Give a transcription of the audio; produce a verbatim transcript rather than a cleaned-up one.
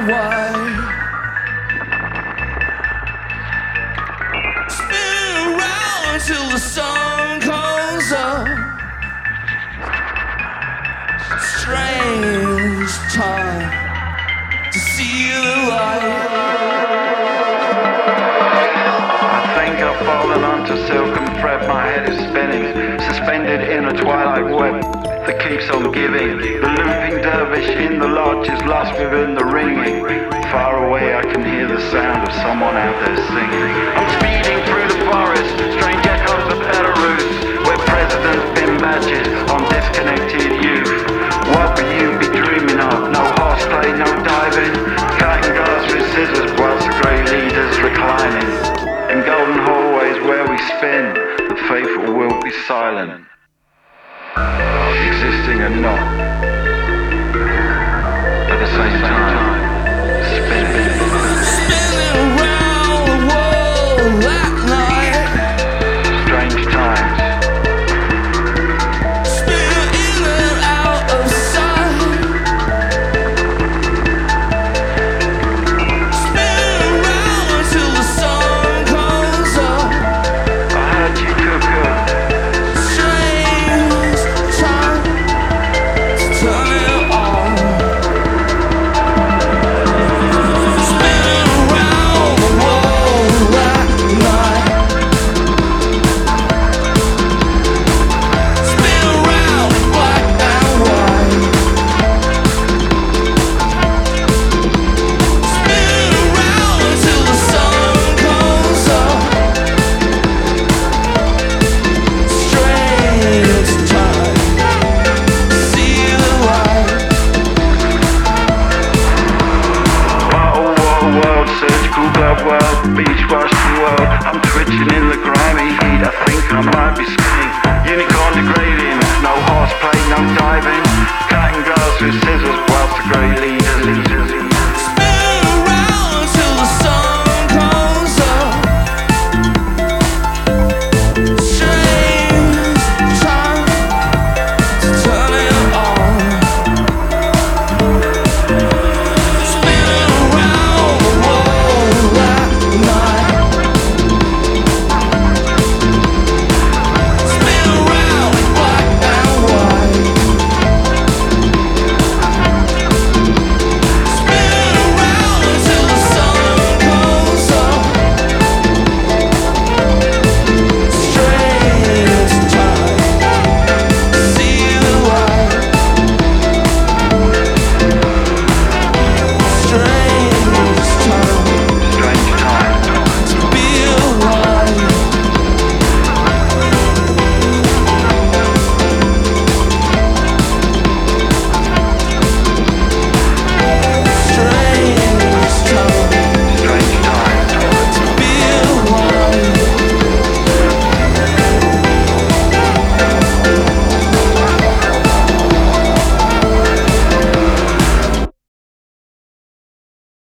wide. Spin around until the sun comes up. Strange time to see the light. I think I've fallen onto silken thread. My head is spinning, suspended in a twilight web that keeps on giving. The looping dervish in the lodge is lost within the ringing. Far away I can hear the sound of someone out there singing. I'm speeding through the forest, strange echoes of Belarus, where presidents pin badges on disconnected youth. What will you be dreaming of? No horseplay, no diving, cutting glass with scissors whilst the great leaders reclining. In golden hallways where we spin, the faithful will be silent, existing and not at the same time, spinning. Spinning around the world that night. Strange times. Spinning in and out of sight. Spinning around until the sun comes up. I heard you cuckoo. Strange time to turn it on. Spinning around the world that night. Spin around black and white. Spinning around until the sun comes up. Strange time to see the light. Bottle water world, surgical glove world, beach